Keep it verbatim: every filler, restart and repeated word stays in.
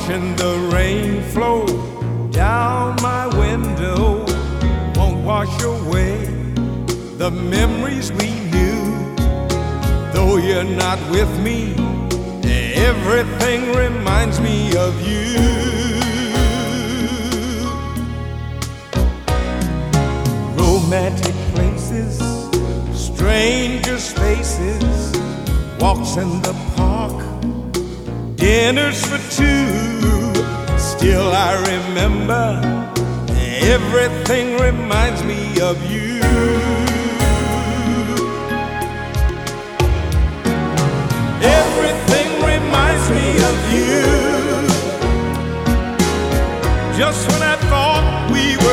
watching the rain flow down my window won't wash away the memories we knew. Though you're not with me, everything reminds me of you. Romantic places, strangers' faces, walks in the park, dinners for two. Still I remember, everything reminds me of you. Everything reminds me of you. Just when I thought we